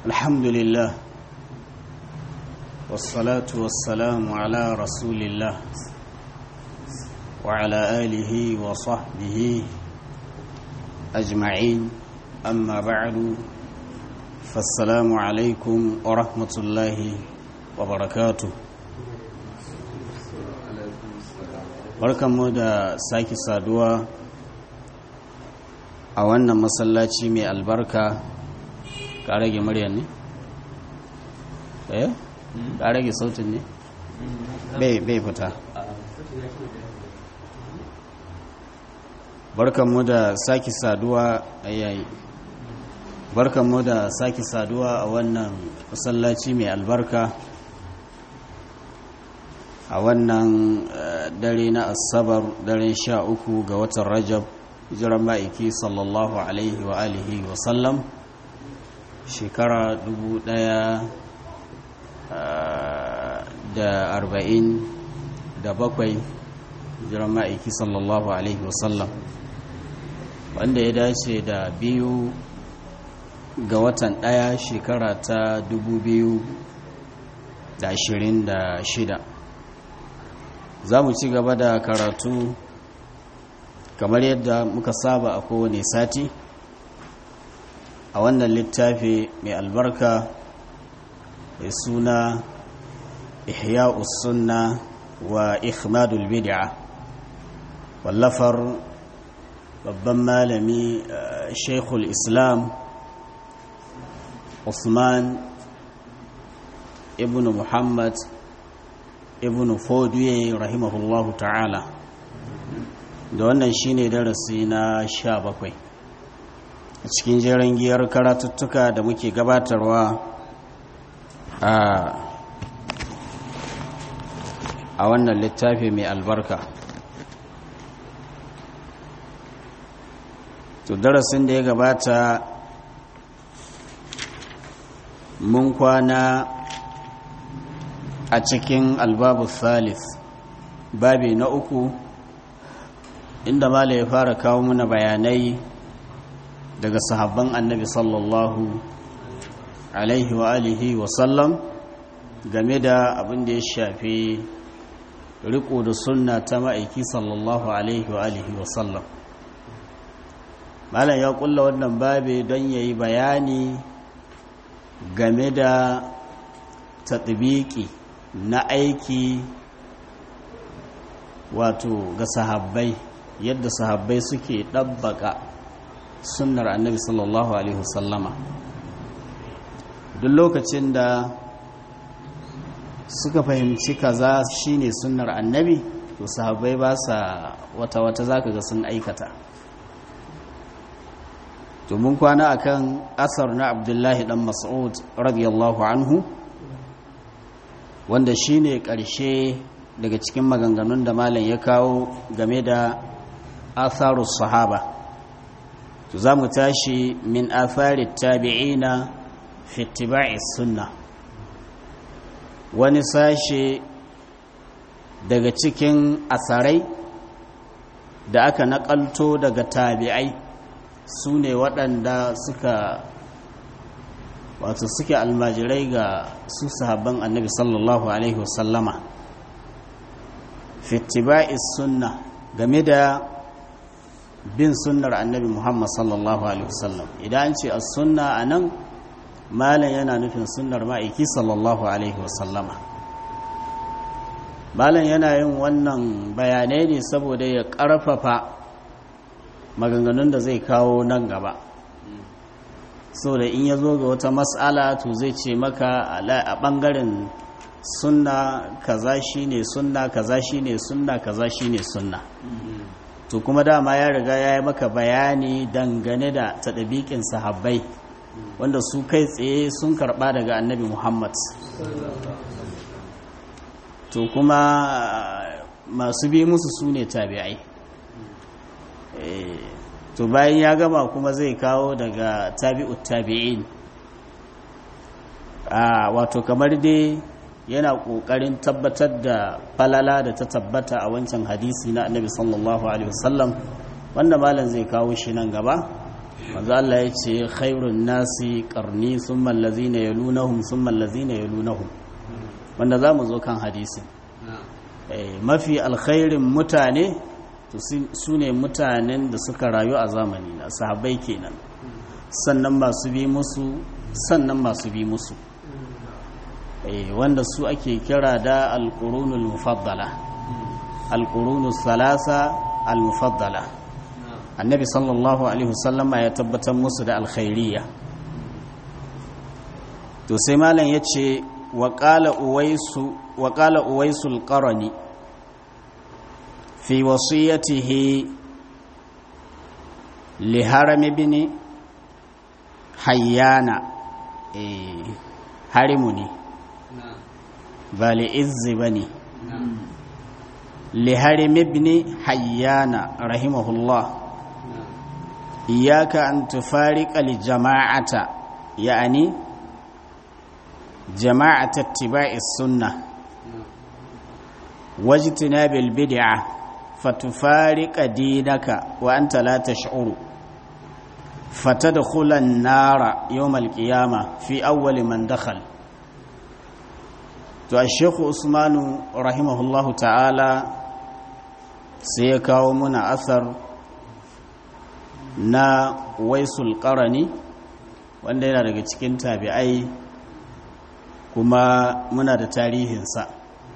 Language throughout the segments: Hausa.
الحمد لله والصلاة والسلام على رسول الله وعلى آله وصحبه أجمعين أما بعد فالسلام عليكم ورحمة الله وبركاته barkanmu da sake saduwa a wannan masallaci mai albarka. Ka rage muryar ne? Ka rage sautin ne? bai fita. Barkanmu da sake saduwa barkanmu da sake saduwa a wannan masallaci mai albarka a wannan dare na asabar, daren 13 ga watan Rajab, hijiran ma'aiki sallallahu alaihi wa alihi wa sallam, shekara 1447, hijiran ma'aiki sallallahu alaihi wa sallam, wanda ya dace da 2 ga watan 1 shekara ta 2026. za mu ci gaba da karatu kamar yadda muka saba a kowane sati a wannan littafi mai albarka mai suna ihya'us sunna wa ikhmadul bid'a wallafar babban malami shaykhul islam Usman ibn Muhammad ibn Fodiye rahimahullahu ta'ala, da wannan shine darasi na 17 a cikin jerin giyar karatuttuka da muke gabatarwa a wannan littafi mai albarka. To darasin da ya gabata mun kwana a cikin albabu thalith, babi na 3, inda mala ya fara kawo mana bayanai daga sahabban annabi sallallahu alaihi wa alihi wa sallam game da abin da ya shafi riko da sunna ta ma'aiki sallallahu alaihi wa alihi wa sallam. Malam ya kulla wannan babi don yayi bayani game da tatbiki na aiki wato ga sahabbai, yadda sahabbai suke ɗabbaka sunnar annabi sallallahu alaihi wasallama. Duk lokacin da suka fahimci kaza shine sunnar annabi, to sahabbai ba sa wata zaka ga sun aikata. To mun kwana akan asar na Abdullahi dan Mas'ud radiyallahu anhu, wanda shi ne ƙarshe daga cikin maganganun da malam ya kawo game da atharus sahaba. To za mu tashi min atharit tabi'ina fi ittiba'i sunna, wani sashe daga cikin asarai da aka naƙalto daga tabi'ai, su ne waɗanda suke almajirai ga su sahabban annabi sallallahu alaihi wasallama, fittiba'is sunna, game da bin sunnar annabi Muhammad sallallahu alaihi wasallam. Idan an ce as-sunna anan malam yana nufin sunnar ma'aiki sallallahu alaihi wasallama. Malam yana yin wannan bayanai ne saboda ya ƙarfafa maganganun da zai kawo nan gaba, so da in ya zo ga wata mas'ala to zai ce maka a ɓangaren sunna kaza shine sunna, kaza shine sunna, kaza shine sunna. To kuma dama ya riga ya yi maka bayani dangane da tadabiƙin sahabbai, wanda su kai tsaye sun karɓa daga annabi Muhammad. To kuma masu bi musu su ne tabi'ai. To bayan ya gama kuma zai kawo daga tabi'ut tabi'in, wato kamar dai yana ƙoƙarin tabbatar da falala da ta tabbata a wancan hadisi na annabi sallallahu alaihi wasallam, wanda malam zai kawo shi nan gaba. manzo Allah ya ce khairun nasi qarni thumma allazina yalunahum thumma allazina yalunahum, wanda zamu zo kan hadisin. Mafi alkhairin mutane to su ne mutanen da suka rayu a zamani na sahabbai kenan, sannan masu bi musu, sannan masu bi musu, wanda su ake kira da alqurunul mufaddala, alqurunus salasa almufaddala. Annabi sallallahu alaihi wasallam ya tabbatar musu da alkhairiyya. To sai malam yace wa qala uwaisul qarani fi wasiyatihi li haram ibn hayyana, harimuni bali izzi bani, li haram ibn hayyana rahimahullah إياك أن تفارق الجماعة، يعني جماعة اتباع السنة واجتناب البدعة فتفارق دينك وأنت لا تشعر فتدخل النار يوم القيامة في أول من دخل. الشيخ عثمان رحمه الله تعالى سيكاو من أثر na waisul qarani, wanda yana daga cikin tabi'ai kuma muna da tarihinsa,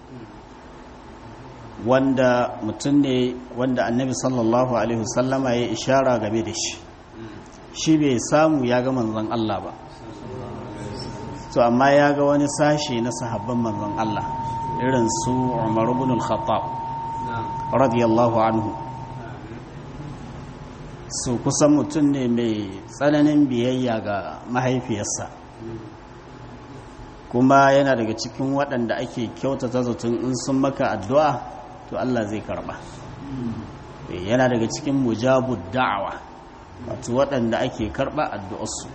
wanda mutum ne wanda annabi sallallahu alaihi wasallama ya ishara game da shi bai samu ya ga manzon Allah ba, to amma ya ga wani sashe na sahabban manzon Allah irin su Umar ibn al-Khattab radiyallahu anhu. Su kusan mutum ne mai tsananin biyayya ga mahaifiyarsa, kuma yana daga cikin waɗanda ake kyautata zaton in sun maka addu'a to Allah zai karɓa. Yana daga cikin mujabud da'awa, wato waɗanda ake karɓa addu'arsu.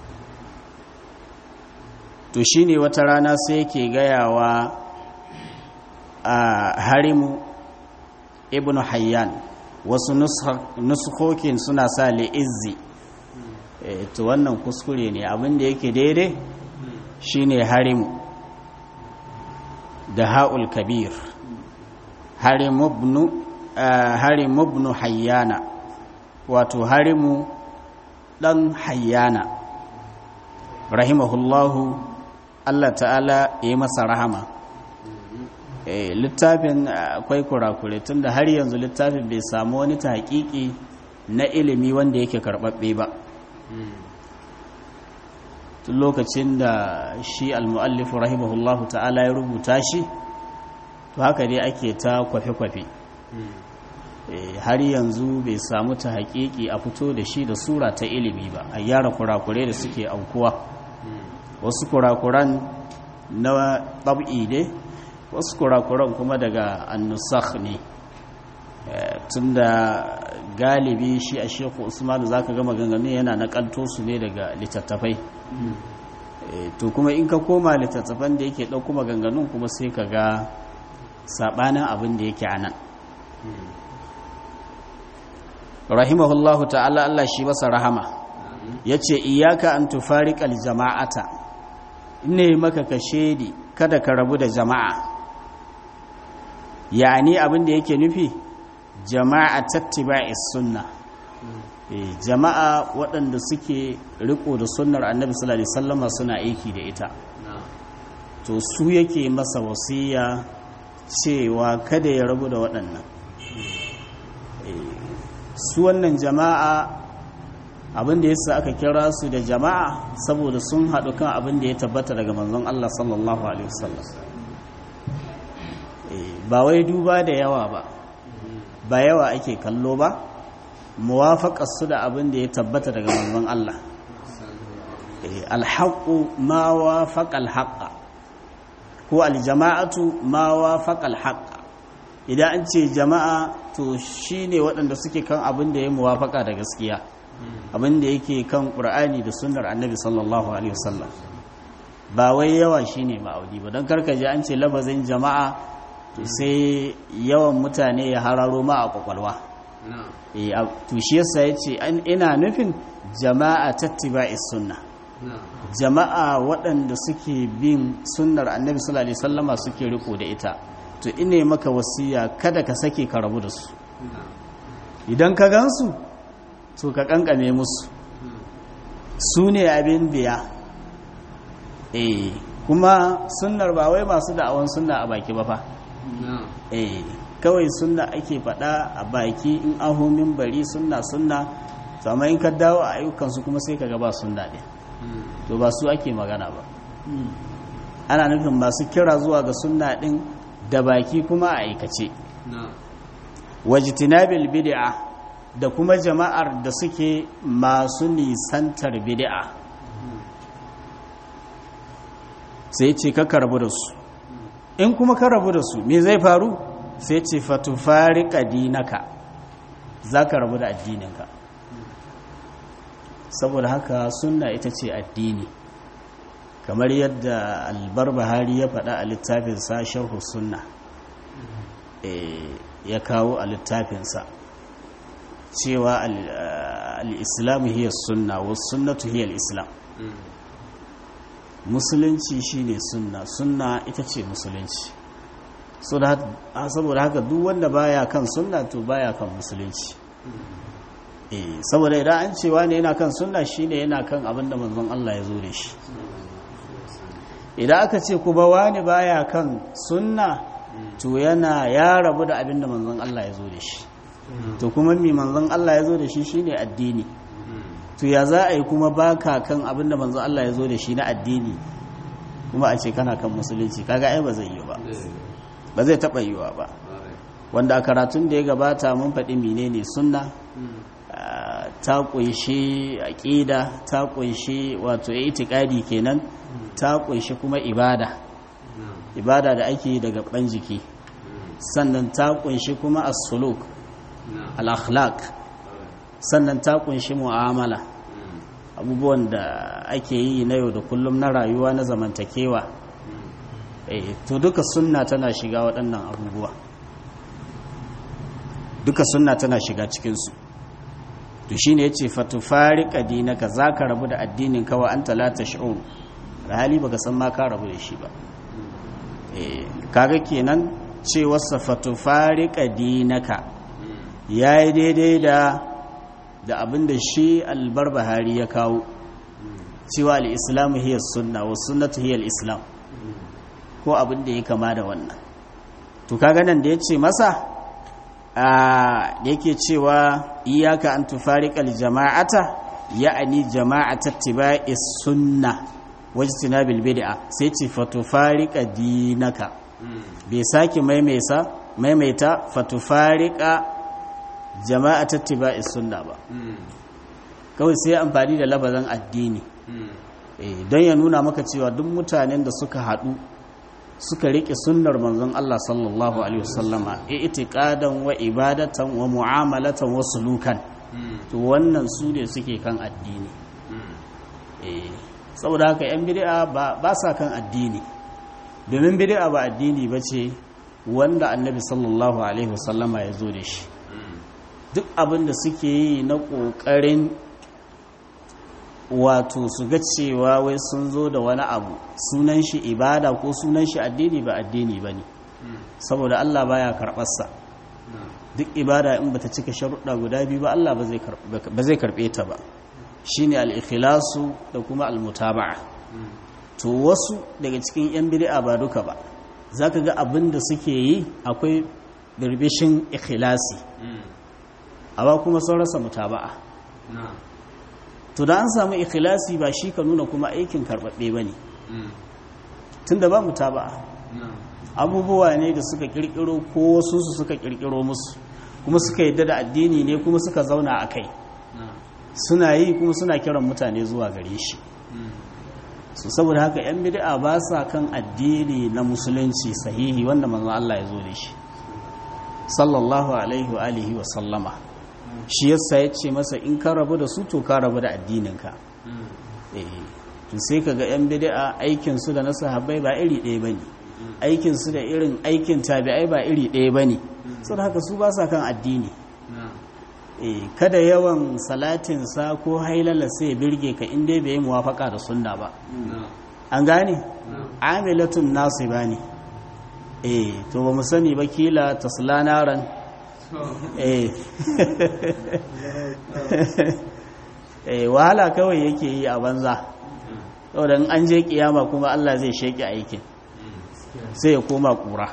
To shi ne wata rana sai yake gayawa a harimu ibn hayyan, wasu nuskokin suna sa li'izzi, to wannan kuskure ne. Abinda yake daidai shine harimu da ha'ul kabir, harimu ibn hayyana, wato harimu dan hayyana rahimahullahu, Allah ta'ala ya yi masa rahama. Littafin akwai kurakure tun da har yanzu littafin bai samu wani tahqiqi na ilimi wanda yake karɓaɓɓe ba. Tun lokacin da shi al-mu'allif rahimahullahu ta'ala ya rubuta shi, to haka dai ake ta kwafe-kwafe. Har yanzu bai samu tahqiqi a fito da shi da sura ta ilimi ba, a gyara kurakure da suke aukuwa. Wasu kurakuran na tab'i ne, wasu kurakuran kuma daga annusakh ne, tunda galibi shi a Sheikhu Usman zaka ga maganganu yana nakalto su ne daga littattafai. To kuma in ka koma littattafan da yake dauko maganganun kuma sai ka ga sabanin abin da yake anan. Rahimahullahu ta'ala, Allah shi masa rahama, yace iyyaka an tufariqal jama'ata, ne maka kashedi kada ka rabu da jama'a. Yani abin da yake nufi jama'a tattiba'is sunna, jama'a waɗanda suke riko da sunnar annabi sallallahu alaihi wasallam suna aiki da ita. To su yake masa wasiya cewa kada ya rabu da waɗannan. Su wannan jama'a abin da yasa aka kira su da jama'a saboda sun haɗu kan abin da ya tabbata daga manzon Allah sallallahu alaihi wasallam. Ba wai duba da yawa ba yawa ake kallo ba, muwafaqar su da abin da ya tabbata daga manzon Allah. Al-haqqu ma wafaqa al-haqqa, ko al-jama'atu ma wafaqa al-haqqa. Idan an ce jama'a to shine waɗanda suke kan abin da ya muwafaqa da gaskiya, abin da yake kan Qur'ani da sunnar Annabi sallallahu alaihi wasallam. Ba wai yawa shine ma'audi ba, don karkaje an ce lafazin jama'a to sai yawan mutane ya hararo ma a kwakwalwa. to shi yasa yace ina nufin jama'a tattiba'is sunna, jama'a waɗanda suke bin sunnar annabi sallallahu alaihi wasallama suke riko da ita, to ine maka wasiya kada ka sake ka rabu da su. Idan ka gansu to ka kankame musu, su ne abin biya. Kuma sunnar ba wai masu da'awan sunna a baki ba fa. Kawai sunna ake faɗa a baki, in aho minbari sunna to amma in ka dawo a ayyukansu kuma sai ka ga ba sunna ɗin, to ba su ake magana ba. Ana nufin masu kira zuwa ga sunna ɗin da baki kuma a aikace. Wajtinabil bid'a, da kuma jama'ar da suke masu nisantar bid'a, sai ce ka rabu da su. In kuma ka rabu da su me zai faru? Sai ce fatufariqa dinaka, za ka rabu da addininka. Saboda haka sunna ita ce addini, kamar yadda Al-Barbahari ya faɗa a littafinsa Sharhu Sunna, ya kawo a littafinsa cewa al-islamu hiya sunna wa sunnatu hiya al-islam. Musulunci shine sunna, sunna ita ce musulunci. Saboda haka duk wanda baya kan sunna to baya kan musulunci. Saboda idan an cewa ne yana kan sunna shine yana kan abinda manzon Allah ya zo da shi. Idan aka ce kuma wani baya kan sunna to ya rabu da abinda manzon Allah ya zo da shi. To kuma mi manzon Allah ya zo da shi shine addini. To ya za a yi kuma baka kan abinda manzon Allah ya zo da shi na addini kuma a ce kana kan musulunci? Kaga ai ba zai yi ba, ba zai taɓa yiwa ba. Wanda a karatun da ya gabata mun faɗi menene sunna. Ta kunshi aqida, ta kunshi wato itiqadi kenan, ta kunshi kuma ibada da ake daga ban jiki, sannan ta kunshi kuma as-suluk, al-akhlaq, sannan ta kunshi mu'amala, abubuwan da ake yi na yau da kullum na rayuwa na zamantakewa. To duka sunna tana shiga waɗannan abubuwa, duka sunna tana shiga cikinsu. To shi ne ya ce fatufariqa dinaka, za ka rabu da addinin kawa an talata shi'ur, hali baka san ma ka rabu da shi ba. Kaga kenan ce wasa fatufariqa dinaka ya yi daidai da abin da shi Al-Barbahari ya kawo, cewa al-islamu hiya sunna wa sunnatu hiya al-islam, ko abin da ya kama da wannan. To kaga nan da ya ce masa da yake cewa iyaka an tufariqal jama'ata, ya'ani jama'atat tiba'is sunna wajtinabil bid'a, sai ce fatufariqa dinaka. Bai sake maimaita fatufariqa jama'atat tiba'is sunna ba, kawai sai amfani da labazan addini, don ya nuna maka cewa duk mutanen da suka haɗu suka riƙe sunnar manzon Allah sallallahu alaihi wasallama i'tiqadan wa ibadatan wa mu'amalatan wa sulukan, to wannan su ne suke kan addini. Saboda haka yan bid'a ba sa kan addini, domin bid'a ba addini bace wanda annabi sallallahu alaihi wasallama ya zo da shi. Duk abin da suke yi na ƙoƙarin wato su ga cewa wai sun zo da wani abu sunan shi ibada ko sunan shi addini, ba addini ba ne, saboda Allah baya karɓarsa. Duk ibada in bata cika sharuɗa guda biyu ba Allah ba zai karɓe ta ba, shine al-ikhlasu da kuma al-mutaba'a. To wasu daga cikin yan bid'a ba duka ba, zaka ga abin da suke yi akwai birbishin ikhlasi, amma kuma sun rasa mutaba'a. To da an samu ikhlasi ba shi ka nuna kuma aikin karɓaɓɓe ba ne, tun da ba mutaba'a. Abubuwa ne da suka ƙirƙiro ko wasu su suka ƙirƙiro musu, kuma suka yadda da addini ne kuma suka zauna a kai, suna yi kuma suna kiran mutane zuwa gare shi. So saboda haka 'yan bid'a ba sa kan addini na musulunci sahihi wanda manzon Allah ya zo da shi sallallahu alaihi wa alihi wa sallama. Shi yasa ya ce masa in ka rabu da su to ka rabu da addininka. To sai ka ga 'yan bid'a aikinsu da na sahabbai ba iri ɗaya ba ne, aikinsu da irin aikin tabi'ai ba iri ɗaya ba ne, saboda haka su ba sa kan addini. kada yawan salatinsa ko hailala sai birge ka inda bai yi muwafaka da sunna ba an gane amilatun nasu ba ne to ba mu sani ba kila tasla naran wahala kawai yake yi a banza saboda in an je kiyama kuma Allah zai sheke aikin sai ya koma kura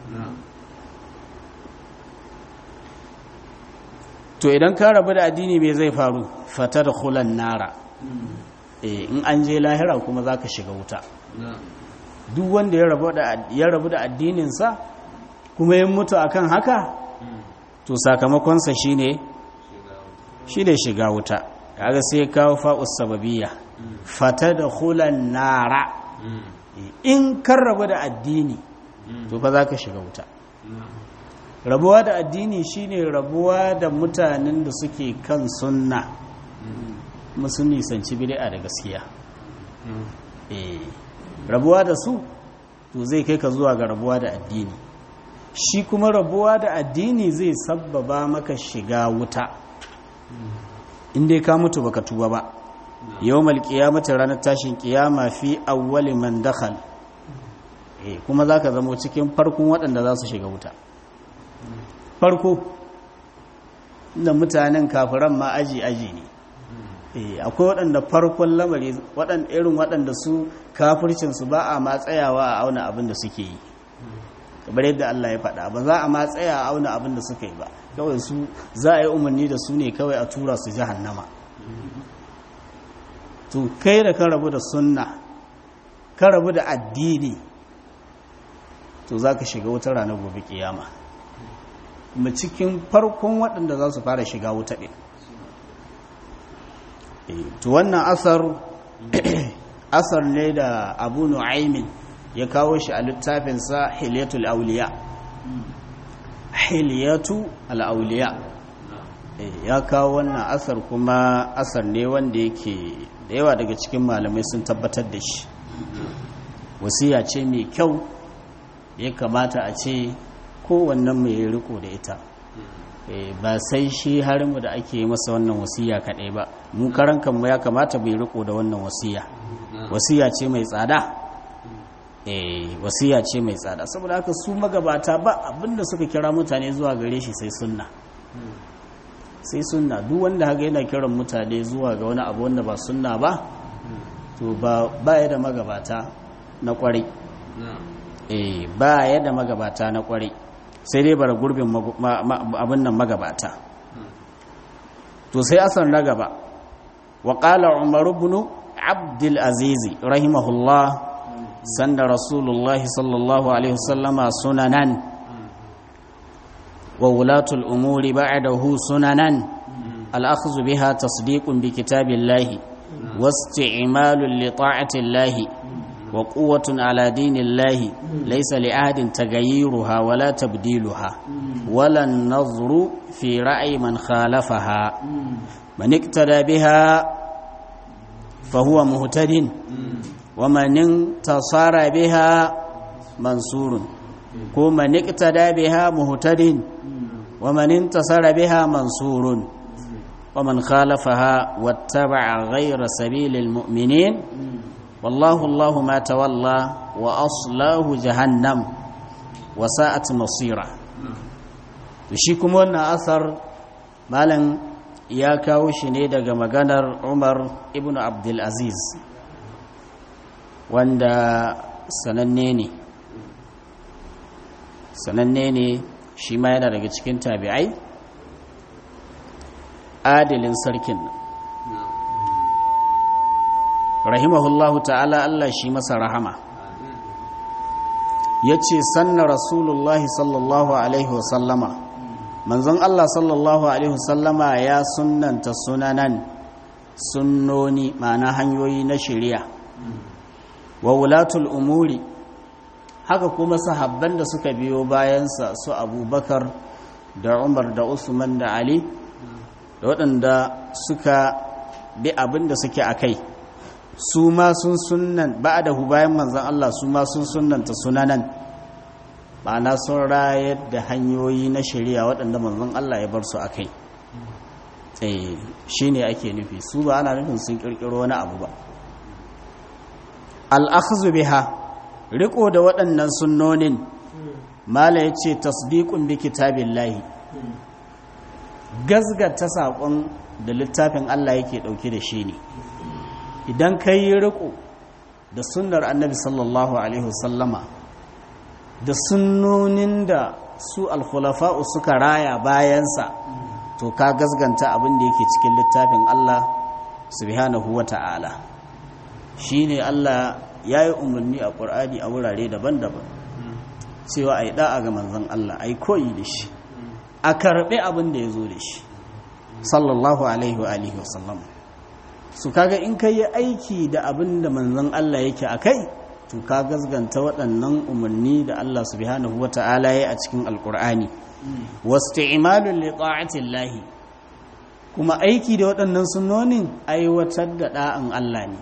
to idan ka rabu da addini bai zai faru fata da kulan nara in an je lahira kuma za ka shiga wuta duk wanda ya rabu da addininsa kuma yin mutu akan haka to sakamakonsa shine shiga wuta kaga sai kawo fa'us sababiyya fata da kulan nara in kan rabu da addini to fa za ka shiga wuta rabuwa da addini shine rabuwa da mutanen da suke kan sunna musun nisanci bid'a da gaskiya rabuwa da su to zai kai ka zuwa ga rabuwa da addini shi kuma rabuwa da addini zai sabbaba maka shiga wuta inda ka mutu baka tuba ba yawmal qiyamati ranar tashin kiyama fi awwali man dakhal kuma zaka zamo cikin farkon waɗanda za su shiga wuta farko da mutanen kafiran ma aji ne akwai waɗanda farkon lamari irin waɗanda su kafircinsu ba a matsayawa a auna abin da suke yi kamar yadda Allah ya faɗa ba za a matsaya a auna abin da suka yi ba kawai su za a yi umarni da su ne kawai a tura su jahannama to kai da ka rabu da sunna ka rabu da addini to za ka shiga wuta ranar gobe kiyama kuma cikin farkon waɗanda za su fara shiga wuta ɗin to wannan asar ne da abu nu'aymin ya kawo shi a littafinsa hilyatul auliya ya kawo wannan asar kuma asar ne wanda yake da yawa daga cikin malamai sun tabbatar da shi wasiya ce mai kyau ya kamata a ce kowannen mai riko da ita ba sai shi harinmu da ake masa wannan wasiya kaɗai ba mu karan kanmu ya kamata bai riko da wannan wasiya ce mai tsada wasiya ce mai tsada saboda haka su magabata ba abinda suka kira mutane zuwa gare shi sai sunna duk wanda haka yana kiran mutane zuwa ga wani abu wanda ba sunna ba to ba ya da magabata na kwarai ba ya da magabata na kwarai sai dai bara gurbin abin nan magabata to sai asar na gaba wa qala umar ibn abdul aziz rahimahullah sanna rasulullahi sallallahu alaihi wasallama sunanan wa wulatul umuri ba'dahu sunanan al-akhdhu biha tasdiqun bi kitabillahi wasti'malun li ta'atillahi wa quwwatun ala dinillahi laysa li ahadin taghayyuruha wala tabdiluha wala an-nazru fi ra'yi man khalafaha man iktada biha fa huwa muhtadin wa man intasara biha mansurun ko man iktada biha muhtadin wa man intasara biha mansurun wa man khalafaha wattaba'a ghayra sabilil mu'minin والله ما تولى وأصلاه جهنم وساءت مصيرا shi kuma wannan asar malam ya kawo shi ne daga maganar Umar ibn Abdul Aziz wanda sananne ne shi ma yana daga cikin tabi'ai adilin sarkin rahimahullahu ta'ala Allah shi masa rahama yace sanna rasulullahi sallallahu alaihi wasallama manzon Allah sallallahu alaihi wasallama ya sunnanta sunanan sunnoni ma'ana hanyoyi na shari'a wa wulatul umuri haka kuma sahabban da suka biyo bayansa su Abubakar da Umar da Usman da Ali da waɗanda suka bi abin da suke akai su ma sun sunnan ba da bayan manzan Allah su ma sun sunnanta sunanan ma'ana sun rayar da hanyoyi na shari'a waɗanda manzan Allah ya bar su a kai shi ne ake nufi su ba ana nufin sun kirkiro wani abu ba. al'akhazu biha riko da waɗannan sunnonin mala ya ce tasdiqun bi kitabillahi gazgata saƙon da littafin Allah yake ɗauke da shi ne. Idan ka yi riko da sunnar annabi sallallahu alaihi wasallama da sunnonin da su alkhulafa'u suka raya bayansa, to ka gazganta abin da yake cikin littafin Allah subhanahu wa ta'ala. Shi ne Allah ya yi umarni a ƙur'ani a wurare daban-daban cewa a yi ɗa'a ga manzon Allah, a yi koyi da shi, a karɓi abin da ya zo da shi sallallahu alaihi wa alihi wasallam. su kaga in ka yi aiki da abin da manzon Allah yake a kai, to ka gazganta waɗannan umarni da Allah subhanahu wa ta'ala ya a cikin alƙur'ani. wasti'malun li ta'atillahi, kuma aiki da waɗannan sunnonin aiwatar da ɗa'an Allah ne.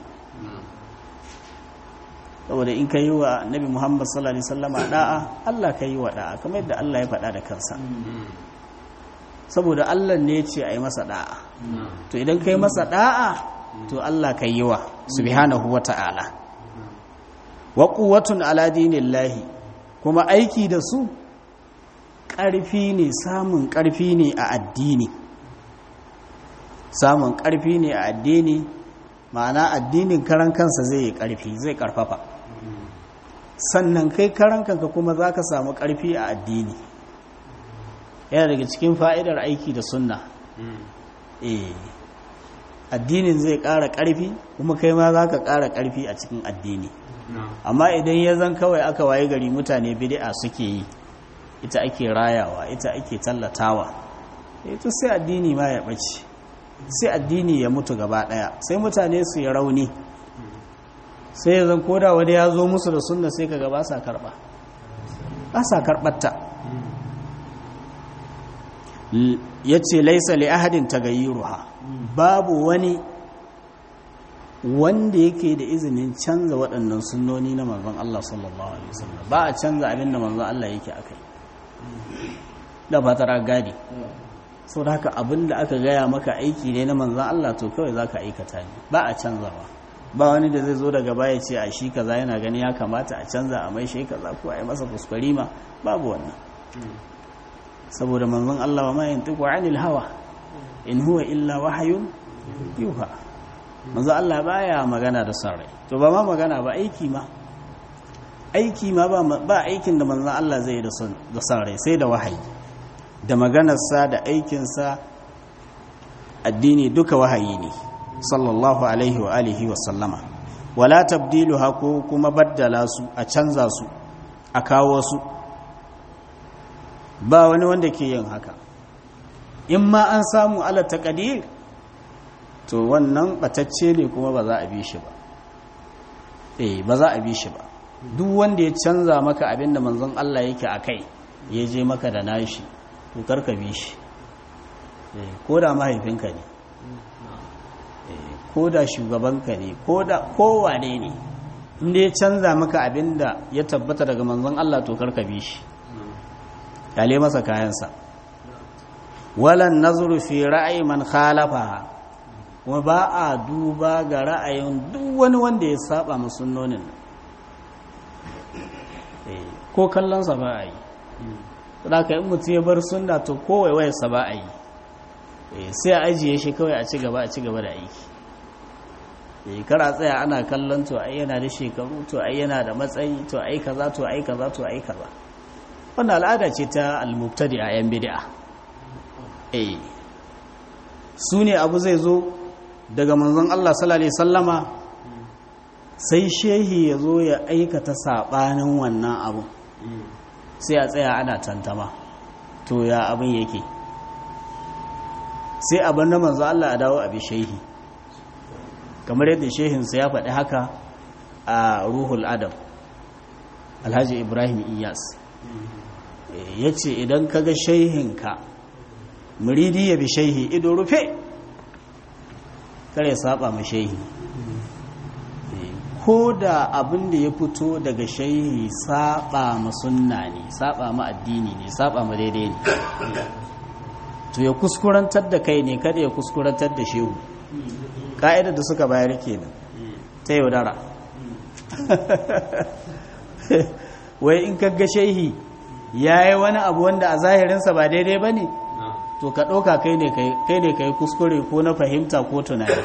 saboda in ka yi wa Nabi Muhammad sallallahu alaihi wasallama da'a, Allah ka yi wa da'a kamar yadda Allah ya faɗa da kansa. saboda Allah ne ce a yi masa da'a, to idan ka yi masa da'a, to Allah ka yi wa subhanahu wa ta'ala. wa quwwatun ala dinillahi, kuma aiki da su ƙarfi ne, samun ƙarfi ne a addini, samun ƙarfi ne a addini, ma'ana addinin karan kansa zai yi ƙarfi, zai ƙarfafa. sannan kai karan kanka kuma za ka samu ƙarfi a addini. yana daga cikin fa'idar aiki da sunna. addinin zai ƙara ƙarfi, kuma kai ma za ka ƙara ƙarfi a cikin addini. amma idan ya zan kawai aka waye gari mutane bid'a suke yi, ita ake rayawa, ita ake tallatawa, ita sai addini ma ya ɓace, sai addini ya mutu gaba ɗaya, sai mutane su yi rauni, sai ya zan koda wani ya zo musu da sunna sai kaga ba sa karɓa, ba sa karɓarta. ya ce laisa li ahadin tagayyuruha, babu wani wanda yake da izinin canza waɗannan sunnoni na manzon Allah sallallahu alaihi wasallam. ba a canza abin da manzon Allah yake akai, da fatar gadi. sau da haka abin da aka gaya maka aiki ne na manzon Allah, to kawai za ka aikata ne, ba a canzawa. ba wani da zai zo daga baya ce a shi kaza yana gani ya kamata a canza a mai shi kaza ko a yi masa kuskure ma, babu wannan. saboda manzon Allah wa ma yantiqu anil hawa in huwa illa wahyun yuha. manzon Allah baya magana da son rai, to ba ma magana ba, aiki ma ba aikin da manzon Allah zai yi da son rai, sai da wahayi. da maganarsa da aikinsa addini duka wahayi ne sallallahu alaihi wa alihi wa sallama. wala tabdiluha, ko kuma baddala su, a canza su, a kawo su, ba wani wanda ke yin haka. in ma an samu ala taqdir, to wannan batacce ne kuma ba za a bi shi ba. ba za a bi shi ba. duk wanda ya canza maka abinda manzon Allah yake akai, ya je maka da nashi, to karka bi shi. ko da mahaifinka ne, ko da shugabanka ne, ko da kowane ne, inda ya canza maka abinda ya tabbata daga manzon Allah, to karka bi shi, kale masa kayansa. walan nazuru fi ra'ayi man khalafaha, kuma ba a duba ga ra'ayin duk wani wanda ya saba ma sunnonin. ko kallonsa ba a yi. da ka yi mutu ya bar sunna, to kowai wayarsa ba a yi. sai a ajiye shi kawai, a ci gaba da aiki. kar a tsaya ana kallon to ai yana da shekaru, to ai yana da matsayi, to ai kaza, to ai kaza, to ai kaza. wannan al'ada ce ta al-mubtadi a yan bid'a. su ne abu zai zo daga manzon Allah sallallahu alaihi wasallama, sai shehi ya zo ya aikata sabanin wannan abu, sai a tsaya ana tantama, to ya abin yake, sai abin da manzon Allah a dawo a bi shehi, kamar yadda shehinsa ya faɗi haka a ruhul adab. Alhaji Ibrahim Iyas ya ce idan ka ga shehinka, muridi ya bi shehi ido rufe, kare saba ma shehi, ko da abin da ya fito daga shehi saba ma sunna ne, saba ma addini ne, saba ma daidai ne, to ya kuskurantar da kai ne kada ya kuskurantar da shehu ka'idar da suka bayar kenan ta yaudara wai in kaga shehi ya yi wani abu wanda a zahirinsa ba daidai ba ne to ka ɗauka kai ne ka yi kuskure ko na fahimta ko tunani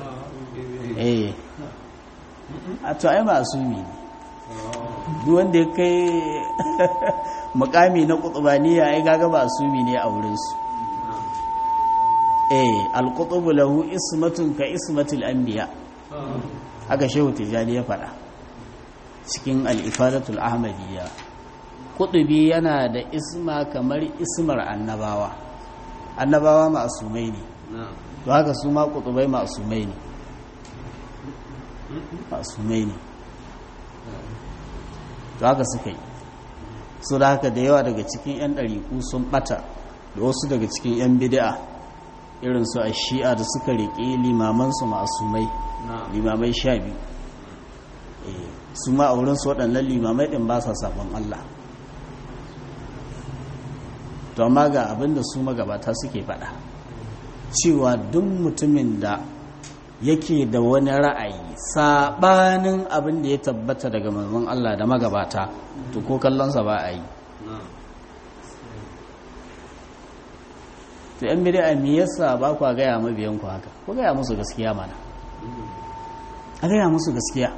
a to ai masumi ne duk wanda ya kai mukami na kutubaniya ai gaga masumi ne a wurinsu al-qutubu lahu ismatun ka ismatil anbiya haka shehu tijani ya faɗa cikin al-ifadatul ahmadiyya kutubi yana da isma kamar ismar annabawa ma'asumai ne to haka su ma kutubai ma'asumai ne to haka suka yi su da haka da yawa daga cikin 'yan ɗariƙu sun ɓata da wasu daga cikin 'yan bid'a irin su a shi'a da suka riƙe limamansu ma'asumai limamai 12 su ma a wurinsu waɗannan limamai ɗin ba sa sabon Allah to amma ga abinda su magabata suke faɗa cewa duk mutumin da yake da wani ra'ayi saɓanin abin da ya tabbata daga manzon Allah da magabata to ko kallonsa ba a yi to yan bid'a me yasa ba ku gaya mabiyan ku haka ko gaya musu gaskiya mana a gaya musu gaskiya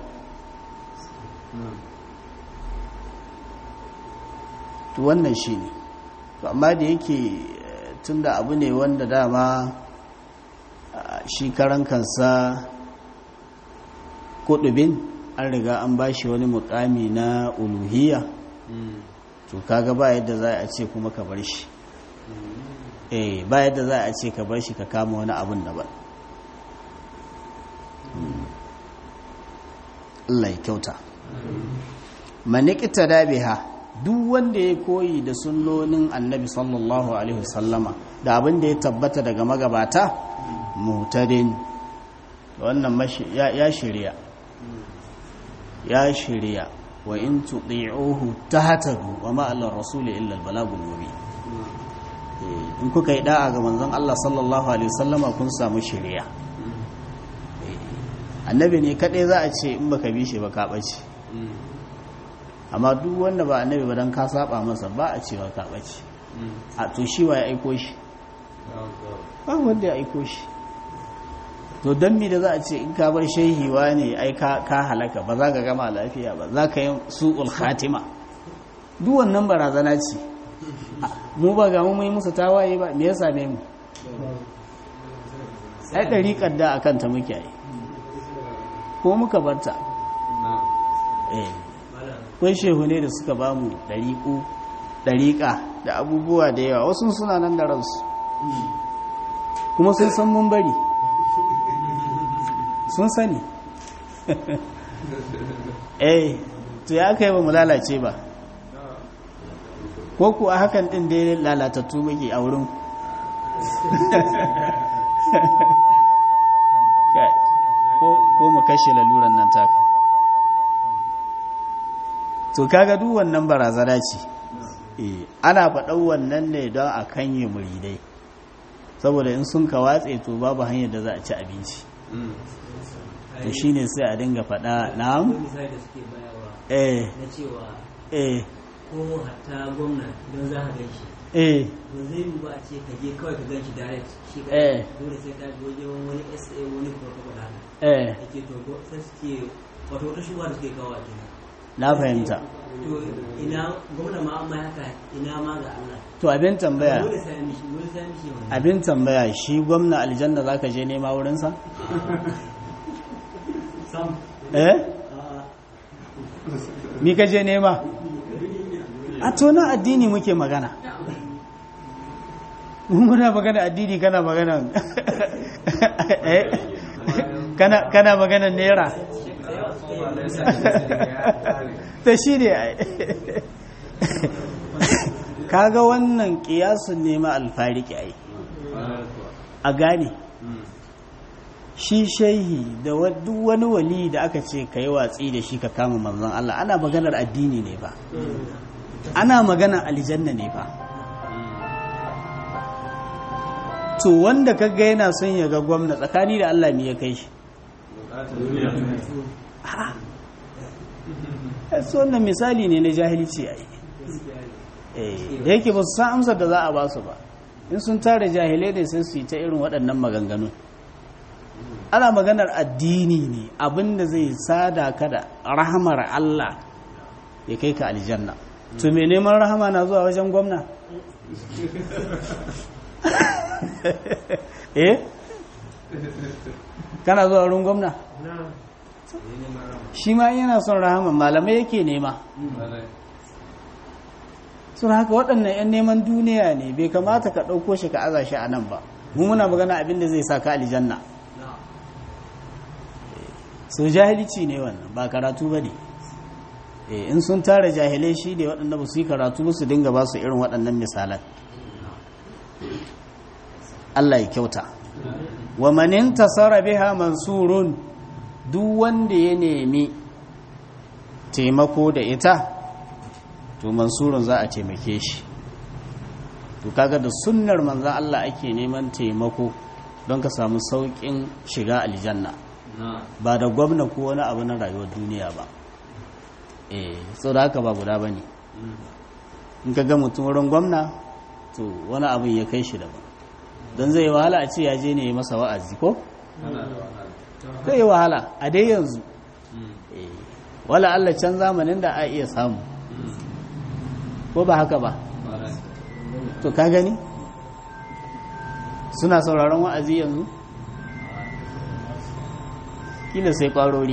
to wannan shine to amma da yake tunda abu ne wanda dama shi karan kansa kudubin an riga an bashi wani mukami na uluhiyya to kaga ba yadda za a ce kuma ka bar shi ba yadda za a ce ka bar shi ka kama wani abun daban Allah ya kyauta manikita dabiha duk wanda ya koyi da sunnonin annabi sallallahu alaihi wasallama da abin da ya tabbata daga magabata mutadin wannan ya shirya wa in tuti'uhu tahtadu wa ma ala rasuli illa al balagul mubin in kuka yi da'a ga manzon Allah sallallahu alaihi wasallama kun samu shirya annabi ne kadai za a ce in baka bi shi ba ka bace amma duk wanda ba annabi ba dan ka saba masa ba a cewa ka bace a to shi wa ya aiko shi ba wanda ya aiko shi to don mi da za a ce in ka bar shehiwa ne ai ka halaka ba za ka gama lafiya ba za ka yi su'ul khatima duk wannan barazana ce mu ba ga mu yi musu tawaye ba me ya same mu ai dariƙar da akan ta muke yi ko muka barta kun shehu ne da suka ba mu dariƙa da abubuwa da yawa wasu suna nan da ransu kuma sun san mun bari sun sani to ya aka yi ba mu lalace ba ko ku a hakan din dai lalatattu muke a wurin ko mu kashe laluran nan taka to kaga duk wannan barazana ce ana faɗan wannan ne don a kanye muridai saboda in sun ka watse to babu hanyar da za a ci abinci to shi ne sai a dinga faɗa na'am na cewa ko hatta gwamna don za ka ganshi ba zai yi ba a ce ka je kawai ka ganshi direct shi ka dole sai ka je wajen wani SA wani protocol haka ake to sai suke wato wata shubuwa da suke kawo a kenan na fahimta to ina gwamna ma amma haka ina ma ga Allah to abin tambaya dole sai mishi abin tambaya shi gwamna aljanna zaka je nema wurin sa sam mi ka je nema a to na addini muke magana muna magana addini kana magana kana magana naira ta shi ne kaga wannan kiyasun nema alfariki ai a gane shi shehi da duk wani wali da aka ce ka yi watsi da shi ka kama manzon Allah ana maganar addini ne ba ana maganar aljanna ne ba to wanda kaga yana son ya ga gwamna tsakani da Allah me ya kai shi so wannan misali ne na jahilci ai da yake ba su san amsar da za a ba su ba in sun tare jahilai ne sai su yi ta irin waɗannan maganganu ana maganar addini ne abinda zai sada ka da rahamar Allah ya kai ka aljanna to me neman rahama na zuwa wajen gwamna kana zuwa wurin gwamna shi ma yana son rahama malamai yake nema sun haka waɗannan 'yan neman duniya ne bai kamata ka ɗauko shi ka aza shi a nan ba mu muna magana abinda zai sa ka aljanna so jahilci ne wannan ba karatu ba ne in sun tara jahilai shi ne waɗanda ba su yi karatu ba su dinga ba su irin waɗannan misalan Allah ya kyauta wa manin tasara biha mansurun duk wanda ya nemi taimako da ita to mansurun za a taimake shi to kaga da sunnar manzan Allah ake neman taimako don ka samu sauƙin shiga aljanna ba da gwamna ko wani abu na rayuwar duniya ba sau da haka ba guda ba ne in ka ga mutum wurin gwamna to wani abin ya kai shi daban don zai yi wahala a ce ya je ne ya masa wa'azi ko? zai yi wahala a dai yanzu wala Allah can zamanin da a iya samu ko ba haka ba to ka gani suna sauraron wa'azi yanzu kila sai kwarori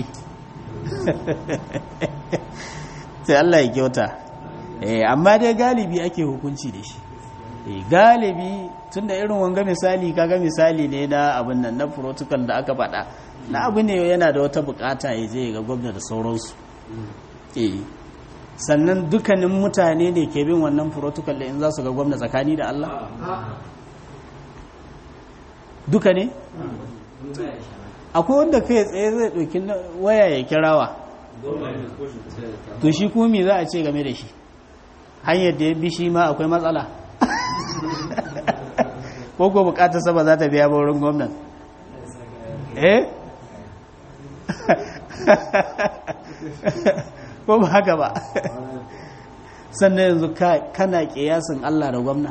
sai Allah ya kyauta amma dai galibi ake hukunci da shi galibi tunda irin wanga misali kaga misali ne na abin nan na protocol da aka faɗa na abu ne yana da wata bukata ya je ga gwamna da sauransu sannan dukkanin mutane ne ke bin wannan protocol da in za su ga gwamna tsakani da Allah duka ne akwai wanda kai tsaye zai ɗauki waya ya kirawa to shi kuma za a ce game da shi hanyar da ya bi shi ma akwai matsala ko ko bukatar sa ba za ta biya ba wurin gwamnan ko ba haka ba sannan yanzu kana kiyasin Allah da gwamna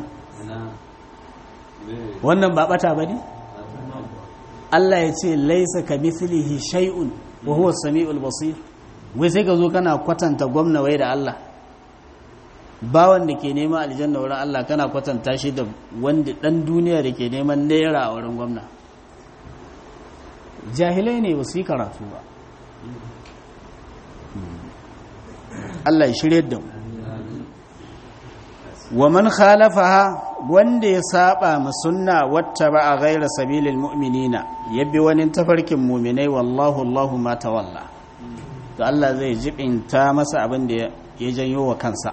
wannan ba bata ba ne Allah ya ce laisa ka mithlihi shay'un wa huwa as-sami'ul basir wai sai ka zo kana kwatanta gwamna wai da Allah bawan da ke neman aljanna wurin Allah kana kwatanta shi da wanda dan duniya da ke neman naira a wurin gwamna jahilai ne ba su yi karatu ba Allah ya shirye da mu wa man khalafaha wanda ya saba ma sunna wattaba ghayra sabilil mu'minina yabi wani tafarkin mu'minai wallahu Allahu ma tawalla to Allah zai jibinta masa abin da ya janyo wa kansa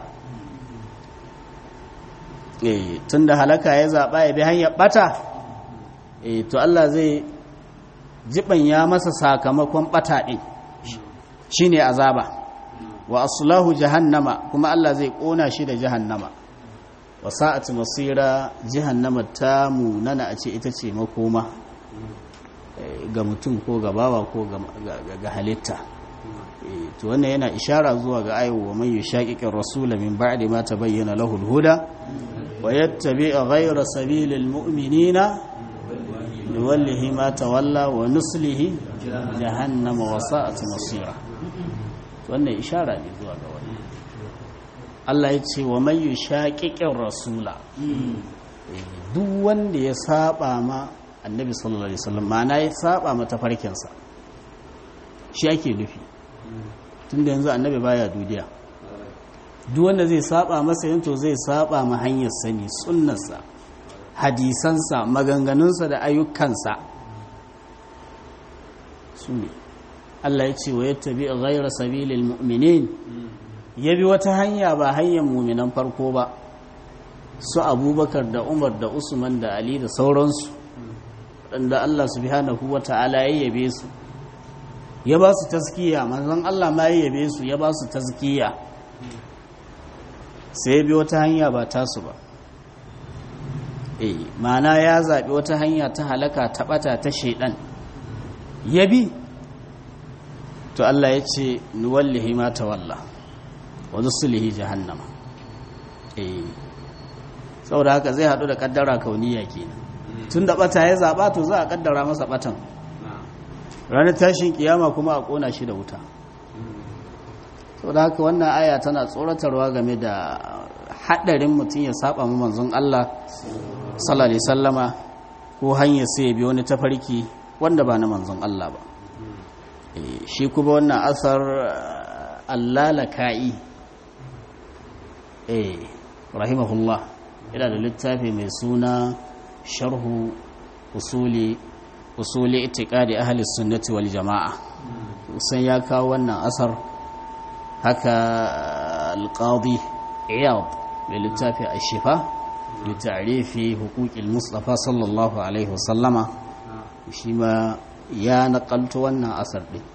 tunda halaka ya zaba ya bi hanyar bata to Allah zai ya masa sakamakon bata din shine azaba wa aslahu jahannama kuma Allah zai kona shi da jahannama wa sa'at masira jahannama ta munana a ce ita ce makoma ga mutum ko ga bawa ko ga halitta to wannan yana ishara zuwa ga ayo wa man yushaqiqir rasula min ba'di ma tabayyana lahu al-huda wa yattabi' ghayra sabilil mu'minina nuwallihi ma tawalla wa nuslihi jahannama wa sa'at masira wannan ishara ne zuwa ga wani Allah ya ce wa man yushaqiqir rasula duk wanda ya saba ma annabi sallallahu alaihi wasallam ma'ana ya saba ma tafarkinsa shi ake nufi tunda yanzu annabi baya duniya duk wanda zai saba masa yanto zai saba ma hanyar sani sunnarsa hadisansa maganganunsa da ayyukansa su ne Allah ya ce wa yattabi ghayra sabilil mu'minin yabi wata hanya ba hanyar mu'minan farko ba su Abubakar da Umar da Usman da Ali da sauransu wanda Allah subhanahu wata'ala ya yabe su ya ba su tazkiya manzon Allah ma ya yabe su ya ba su tazkiya sai yabi wata hanya ba tasu ba ma'ana ya zaɓi wata hanya ta halaka ta ɓata ta shaidan ya bi, to Allah ya ce nuwallihi ma tawalla wa nuslihi jahannama. Saboda haka zai haɗu da ƙaddara kauniya kenan. Tun da ɓata ya zaɓa, to za a ƙaddara masa ɓatan. Ranar tashin kiyama kuma a ƙona shi da wuta. Saboda haka wannan aya tana tsoratarwa game da haɗarin mutum ya saba mu manzon Allah sallallahu alaihi wasallama, ko hanyar sai ya bi wani tafarki wanda ba na manzon Allah ba. Shi kuma wannan asar allalaka'i rahimahullah yana da littafi mai suna sharhu usuli itiqadi ahli sunnati wal jama'a, sun ya kawo wannan asar. Haka alqadi iyad mai littafi ashifa li ta'rifi huquqil mustafa sallallahu alaihi wasallama, shi ma ya nakalto wannan asar din.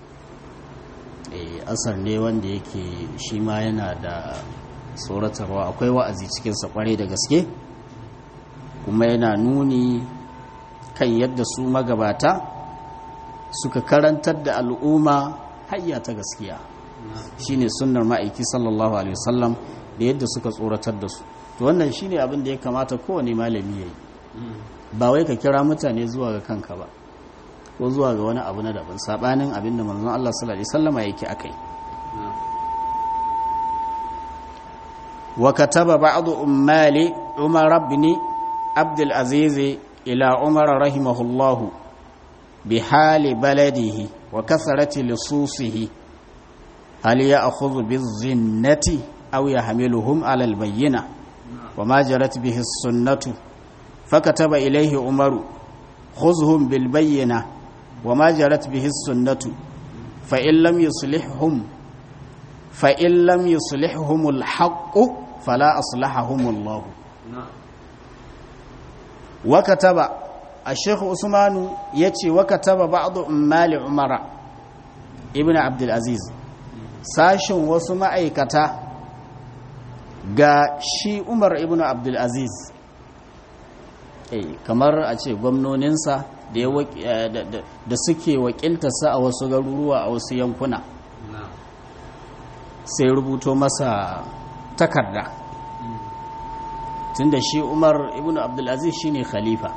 Asar ne wanda yake shi ma yana da tsoratarwa, akwai wa'azi cikinsa kwarai da gaske, kuma yana nuni kan yadda su magabata suka karantar da al'umma hayya ta gaskiya, shine sunnar ma'aiki sallallahu alaihi wasallam, da yadda suka tsoratar da su. To wannan shine abin da ya kamata kowane malami yayi, ba wai ka kira mutane zuwa ga kanka ba, ko zuwa ga wani abu na daban sabanin abin da manzon Allah sallallahu alaihi wasallama yake akai. وكتب بعض أمال عمر بن عبد العزيز إلى عمر رحمه الله بحال بلده وكثرة لصوصه هل يأخذ بالزنة أو يحملهم على البينة وما جرت به السنة، فكتب إليه عمر خذهم بالبينة وما جرت به السنة فإن لم يصلحهم الحق فلا أصلحهم الله. وكتب الشيخ عثمان يتي وكتب بعض أمال عمر ابن عبد العزيز ساشن وسما أيكتا ga shi Umar ibn Abdul Aziz, kamar a ce gwamnoninsa da suke wakiltarsa a wasu garuruwa a wasu yankuna, sai rubuto masa takarda, tunda shi Umar ibn Abdul Aziz shine khalifa,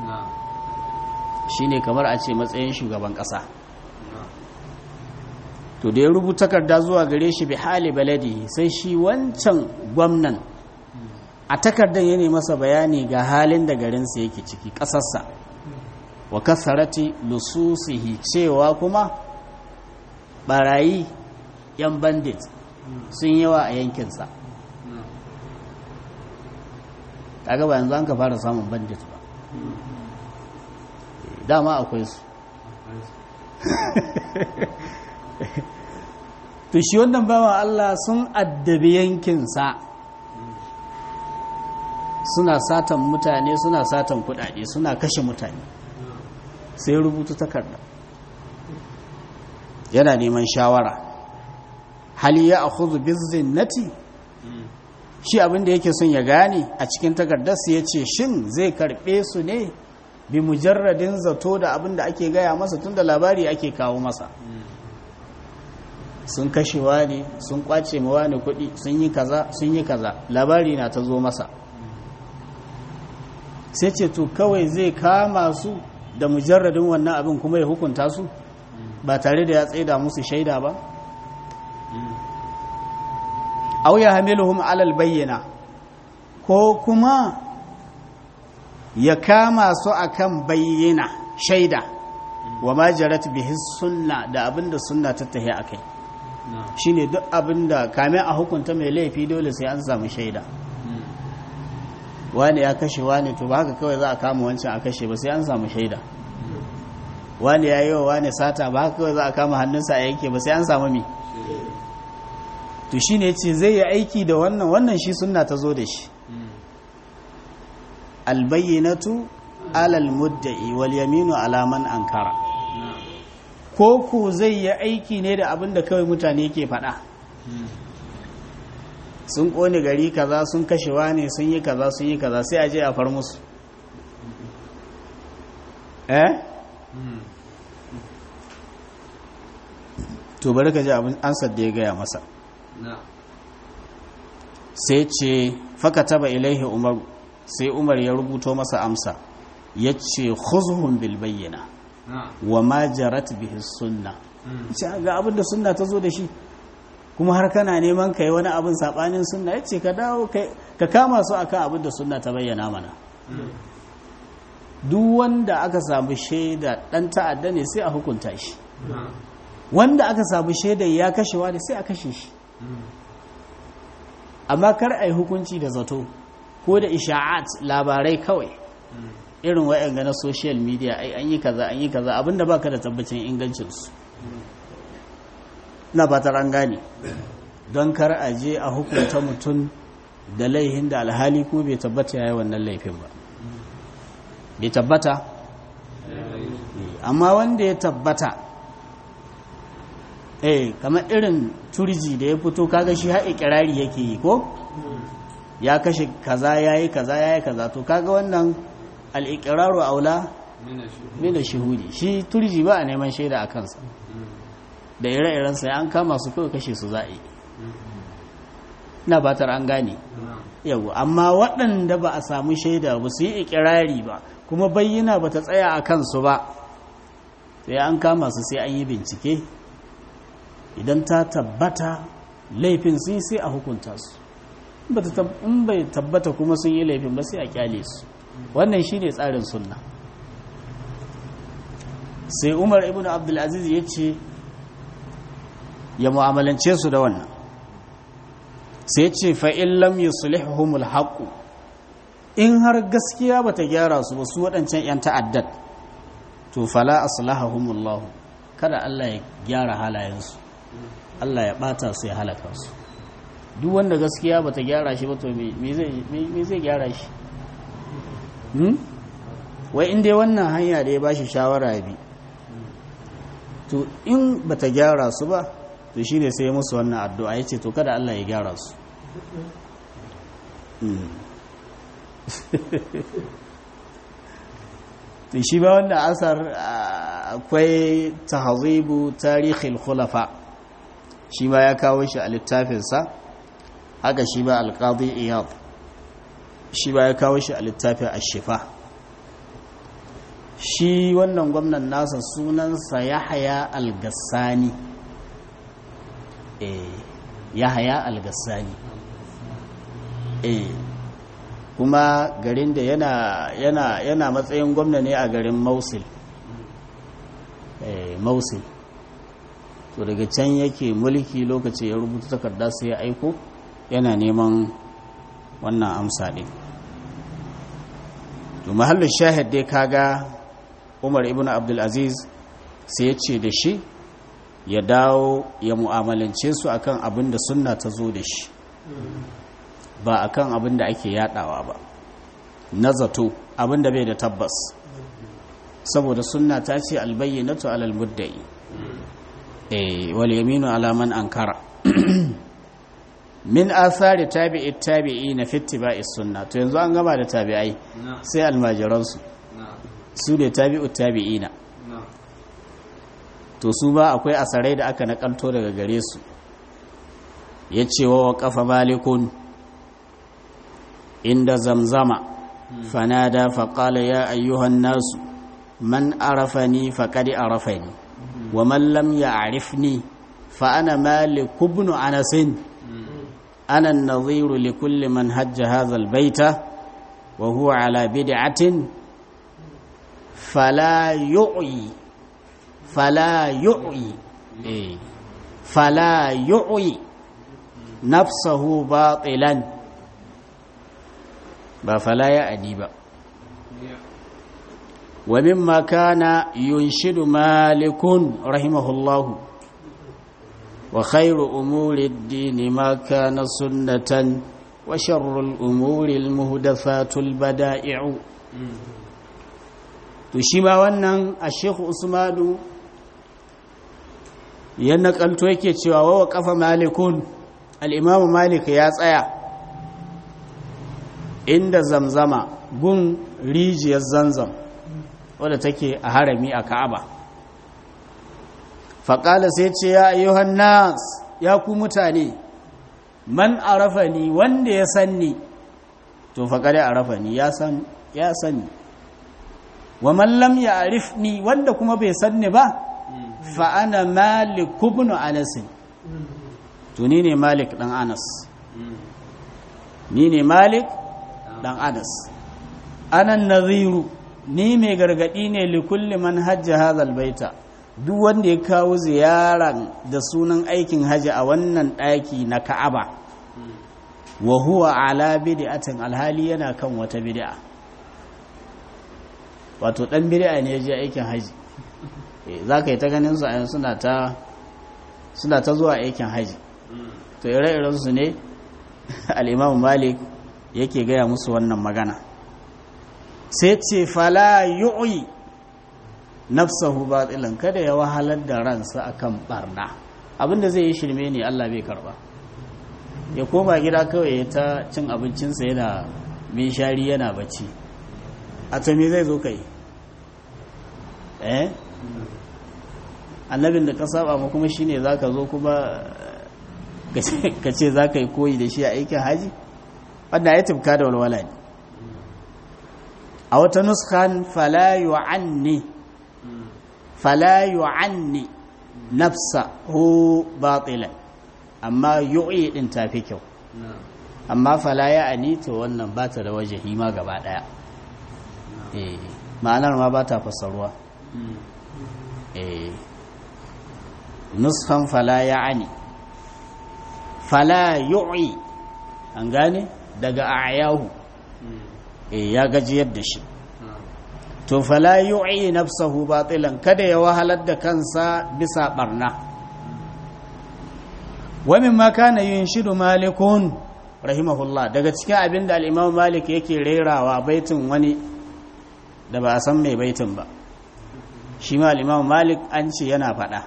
shine kamar a ce matsayin shugaban kasa. To da ya rubuta takarda zuwa gare shi bi hali baladi, sai shi wancan gwamnan a takardar ya masa bayani ga halin da garinsa yake ciki, kasarsa, wa kasarati lususihi, cewa kuma barayi yan bandit sun yawa a yankinsa. kaga ba yanzu an ka fara samun bandit ba, dama akwai su. To shi wannan bawan Allah sun addabi yankinsa, suna satan mutane, suna satan kudade, suna kashe mutane. Sai rubutu takarda yana neman shawara, hal ya akhudhu bizinnati, shi abin da yake son ya gane a cikin takardarsa ya ce shin zai karbe su ne bi mujarradin zato da abin da ake gaya masa, tun da labari ake kawo masa, sun kashewa ne, sun kwace mawa ne kuɗi, sun yi kaza, labari na ta zo masa. Sai ce to kawai zai kama su da mujarradin wannan abin kuma ya hukunta su ba tare da ya tsaida musu shaida ba. Aw ya hamiluhum alal bayyana, ko kuma ya kama su akan bayyana shaida, wa ma jarat bihi sunna, da abinda sunna ta tahi akai. Shine duk abinda kame a hukunta mai laifi dole sai an samu shaida. Wani ya kashe wani, to ba haka kawai za a kama wancan a kashe ba, sai an samu shaida. Wani ya yi wa wani sata, ba haka kawai za a kama hannunsa a yanke ba, sai an samu mi. To shi ne ce zai yi aiki da wannan shi sunna ta zo da shi. Albayyinatu alal mudda'i wal yaminu ala man ankara. Ko ku zai yi aiki ne da abin da kawai mutane ke faɗa. Sun ƙone gari kaza, sun kashe wani, sun yi kaza, sai a je a far musu. to bari ka ji abin ansar da ya gaya masa sai ce faka taba ilaihi umar sai umar ya rubuto masa amsa ya ce khuzhum bil bayyana wa ma jarat bihi sunna ce ga abin da sunna ta zo da shi kuma har kana neman kai wani abin sabanin sunna ya ce ka dawo ka kama su akan abin da sunna ta bayyana mana duk wanda aka samu shaida dan ta'adda ne sai a hukunta shi wanda aka samu shaida ya kashewa da sai a kashe shi amma kar a yi hukunci da zato ko da isha'at labarai kawai irin wa'yanga na social media ai an yi kaza abinda baka da tabbacin ingancinsu na fatar an gane don kar a je a hukunta mutum da laihin da alhali ko bai tabbata ya yi wannan laifin ba bai tabbata amma wanda ya tabbata kamar irin turji da ya fito kaga shi har ikirari yake yi ko ya kashe kaza yayi kaza to kaga wannan al-iqraru aula min ash-shuhudi shi turji ba a neman shaida a kansa da ire-iren sa an kama su kawai kashe su za'i ina batar an gane yau amma waɗanda ba a samu shaida ba su yi ikirari ba kuma bayyana ba ta tsaya a kansu ba sai an kama su sai an yi bincike idan ta tabbata laifin sun sai a hukunta su in bai tabbata kuma sun yi laifin ba sai a kyale su wannan shi ne tsarin sunna sai umar ibn abdulaziz ya ce ya mu'amalance su da wannan sai ce fa'in lam yuslihhumul haqqu in har gaskiya bata gyara su ba su waɗancan 'yan ta'addad to fala aslahahumullahu kada Allah ya gyara halayensu Allah ya bata su ya halaka su duk wanda gaskiya bata gyara shi ba to me zai gyara shi wai in dai wannan hanya da ya bashi shawara bi to in bata gyara su ba to shine sai ya musu wannan addu'a yace to kada Allah ya gyara su to shi ba wannan asar akwai tahzibu tarikhil khulafa shi ba ya kawo shi a littafinsa haka shi ba alqadi iyad shi ba ya kawo shi a littafin ash-shifa shi wannan gwamnan nasa sunansa Yahya al-Gassani Yahya al-Gassani kuma garin da yana matsayin gwamna ne a garin Mosul Mosul to daga can yake mulki lokaci ya rubuta takarda sai ya aiko yana neman wannan amsa din to mahallin shahid dai kaga Umar ibn Abdul Aziz sai ya ce da shi ya dawo ya mu'amalance su akan abin da sunna ta zo da shi ba akan abin da ake yadawa ba na zato abin da bai da tabbas saboda sunna ta ce albayyinatu alal muddai wal yaminu ala man ankara min athari tabi'i tabi'ina fi ittiba'i sunna to yanzu an gama da tabi'ai sai almajiran su da tabi'u tabi'ina to su ba akwai asarai da aka nakalto daga gare su yace wa qafa malikun inda zamzama fanada faqala ya ayyuhan nasu man arafani faqad arafani wa man lam ya'rifni fa ana malik ibn anas ana an-nadhir li kulli man hajja hadha al-bayta wa huwa ala bid'atin fala yu'i nafsahu batilan ba fala ya adi ba wa mimma kana yunshidu malikun rahimahullahu wa khairu umuri ad-din ma kana sunnatan wa sharrul umuri al-muhdathatul bada'i'u to shi ma wannan a Sheikh Usmanu ya nakalto yake cewa wa qafa malikun al-imam malik ya tsaya inda zamzama gun rijiyar zanzam wadda take a harami a Ka'aba. Faƙala sai ce ya ayyuhan nas, ya ku mutane, man arafani, wanda ya sanni to faƙari arafani, ya sanni, wa man lam ya'rifni, wanda kuma bai sanni ba fa ana Malik ibn Anas, to ni ne Malik dan Anas, ni ne Malik dan Anas. Ana nadhiru, ni mai gargadi ne li kulli man hajja hadha albayta, duk wanda ya kawo ziyaran da sunan aikin haji a wannan daki na Ka'aba, wa huwa ala bid'atin, alhali yana kan wata bid'a. Wato dan bid'a ne ya je aikin haji, zaka yi ta ganin su a yanzu suna ta zuwa aikin haji. To ire-iren su ne al-Imam Malik yake gaya musu wannan magana. Sai ce fala yu'i nafsahu batilan, kada ya wahalar da ransa akan barna, abinda zai yi shirme ne Allah bai karba. Ya koma gida kawai ya ta cin abincinsa yana shari yana bacci, a ta me zai zo kai annabin da ka saba ma kuma shine zaka zo kuma ka ce zaka yi koyi da shi a aikin haji, wanda ya tafka da walwala ne. A wata nuskan fala yu'anni nafsahu batilan, amma yu'i din tafi kyau, amma fala ya'ani to wannan ba ta da wajahi ma gaba daya, ma'anar ma ba ta fassaruwa. nuskan fala ya'ani, fala yu'i, an gane daga ayahu, ya gajiyar da shi. To fala yu'i nafsahu batilan, kada ya wahalar da kansa bisa barna. Wa mimma kana yunshidu Malikun rahimahullah, daga cikin abin da al-Imam Malik yake rerawa baitin wani da ba a san mai baitin ba, shi ma al-Imam Malik an ce yana faɗa,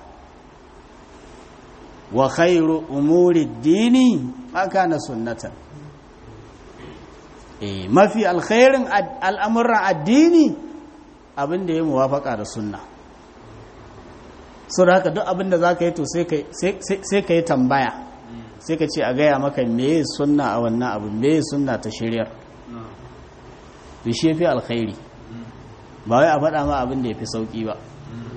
wa khairu umuri dini ma kana sunnatan, mafi alkhairin al'amuran addini abin da ya muwafaka da sunna. Sau da haka duk abin da za ka yi to sai ka yi tambaya, sai ka ce a gaya maka meye sunna a wannan abu, meye sunna ta shiryar, to shi ya fi alkhairi, ba wai a faɗa ma abin da ya fi sauƙi ba.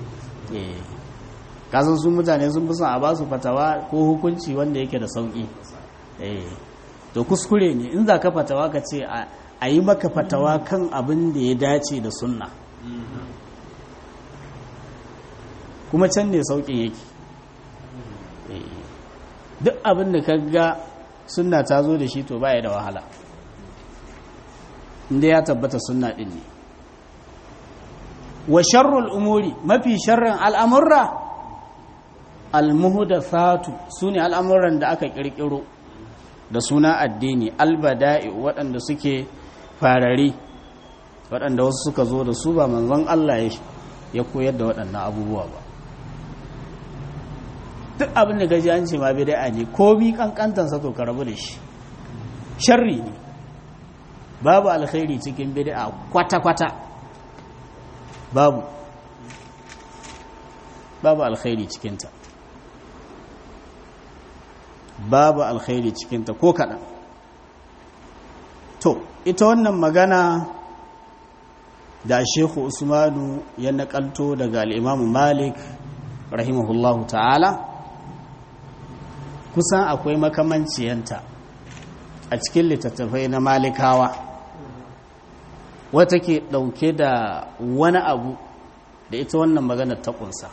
Kasan sun mutane sun fi son a ba su fatawa ko hukunci wanda yake da sauƙi. To kuskure ne in za ka fatawa ka ce a yi maka fatawa kan abin da ya dace da sunna, kuma can ne sauƙin yake. Duk abin da ka ga sunna ta zo da shi to baya da wahala, inda ya tabbata sunna ɗin ne. Wa sharrul umuri, mafi sharrin al'amurra, al-muhdathatu, su ne al'amuran da aka ƙirƙiro da suna addini, albada'i, waɗanda suke farari, waɗanda wasu suka zo da su ba manzon Allah ya koyar da waɗannan abubuwa ba. Duk abin da gaji an ce ma bid'a ne, ko bi kankantansa to ka rabu da shi, sharri ne, babu alkhairi cikin bid'a kwata-kwata, babu alkhairi cikinta, babu alkhairi cikinta ko kaɗan. To ita wannan magana da Shehu Usmanu ya nakalto daga al-Imam Malik rahimahullahu ta'ala, kusan akwai makamanciyanta a cikin littattafai na Malikawa, wata ke ɗauke da wani abu da ita wannan maganar ta ƙunsa,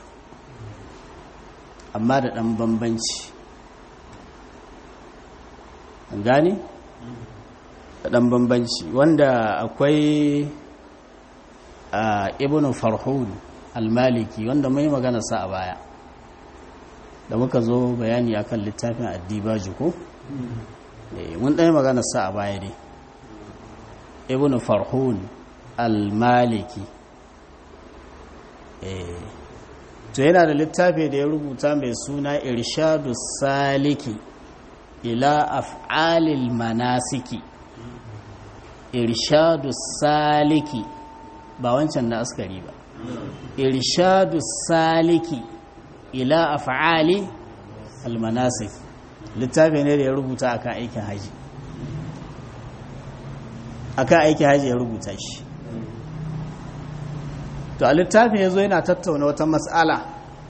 amma da ɗan bambanci. An gane? Da ɗan bambanci, wanda akwai Ibn Farhun al-Maliki, wanda mai magana sa a baya da muka zo bayani akan littafin Ad-Dibaj ko mun ɗaya magana sa a baya ne. Ibn Farhun al-Maliki to yana da littafi da ya rubuta mai suna Irshadu Saliki ila af'alil manasiki, Irshadu Saliki ba wancan na askari ba irshadu saliki ila af'ali almanasik littafi ne da ya rubuta akan aikin haji ya rubuta shi to a littafin yazo yana tattauna wata mas'ala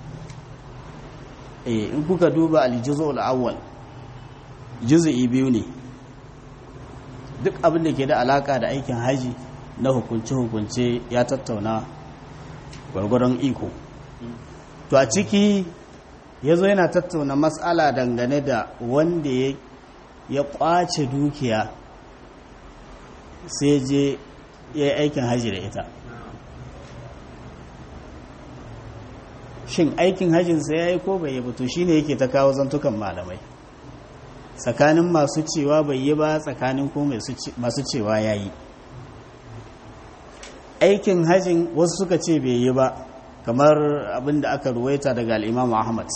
in kuka duba al-juz'ul awwal juz'i 2 ne duk abin da ke da alaka da aikin haji na hukunce ya tattauna gwargwaron iko to a ciki ya zo yana tattauna matsala dangane da wanda ya kwace dukiya sai je ya yi aikin haji da ita shin aikin hajjinsa ya yi ko bai yi ba to shine yake ta kawo zantukan malamai tsakanin masu cewa bai yi ba tsakanin ko masu cewa ya yi aikin hajjin wasu suka ce bai yi ba kamar abin da aka ruwaita daga al'imamu ahmad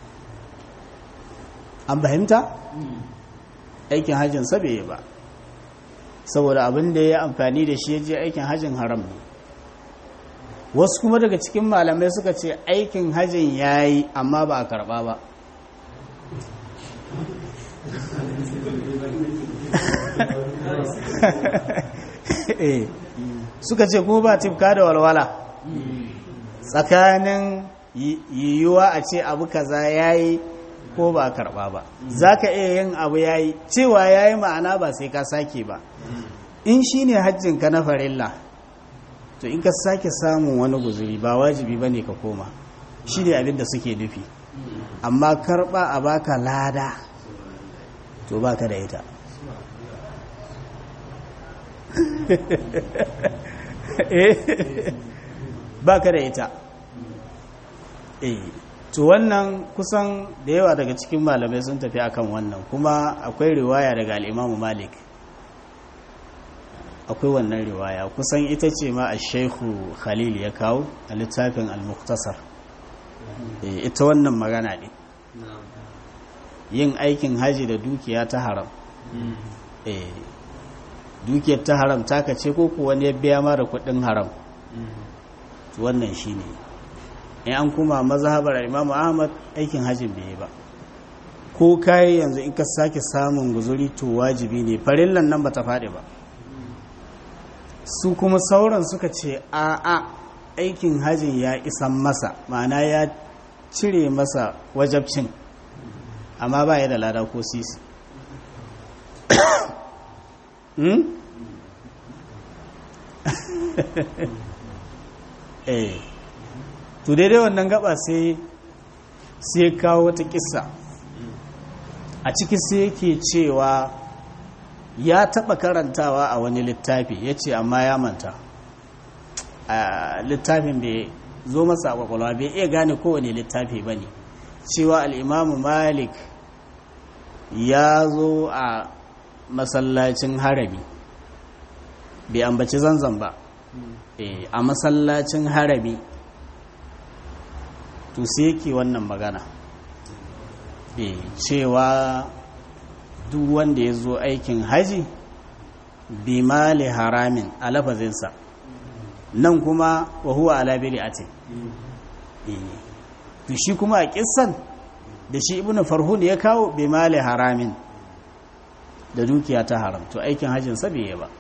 an fahimta aikin hajjinsa bai yi ba saboda abin da ya amfani da shi ya je aikin hajjin haram ne wasu kuma daga cikin malamai suka ce aikin hajjin ya yi amma ba a karba ba suka ce kuma ba tifka da walwala tsakanin yiwuwa a ce abu kaza ya yi ko ba a karba ba za ka iya yin abu ya yi cewa ya yi ma'ana ba sai ka sake ba in shi ne hajjinka na farilla to in ka sake samun wani guzuri ba wajibi ba ne ka koma shi ne abinda suke nufi amma karba a baka lada to baka da ita baka da ita to wannan kusan da yawa daga cikin malamai sun tafi akan wannan kuma akwai riwaya daga al'imamu malik akwai wannan riwaya kusan ita ce ma a shaikhu khalil ya kawo a littafin al-muktasar ita wannan magana ne yin aikin haji da dukiya ta haram dukiyar ta haram taka ce ko kuwa ne biya ma da kudin haram wannan shi ne in an kuma mazhabar imamu ahmad aikin hajjin bai ba ko kayi yanzu in ka sake samun guzuri to wajibi ne farillan nan ba ta faɗi ba su kuma sauran suka ce a'a aikin hajjin ya isan masa ma'ana ya cire masa wajabcin amma ba ya da lada ko sisi to daidai wannan gaba sai kawo wata kissa a ciki sai yake cewa ya taba karantawa a wani littafi ya ce amma ya manta a littafin bai zo masa kwakwalwa bai iya gane kowane littafi ba ne cewa al'imamu malik ya zo a masallacin harabi bai ambaci zanzan ba a masallacin harabi to sai yake wannan magana cewa duk wanda ya zo aikin haji bi mali haramin a lafazinsa nan kuma wa huwa ala bid'ati to shi kuma a kissan da shi ibnu farhun ya kawo bi mali haramin da dukiya ta haram to aikin hajjin sa bai ba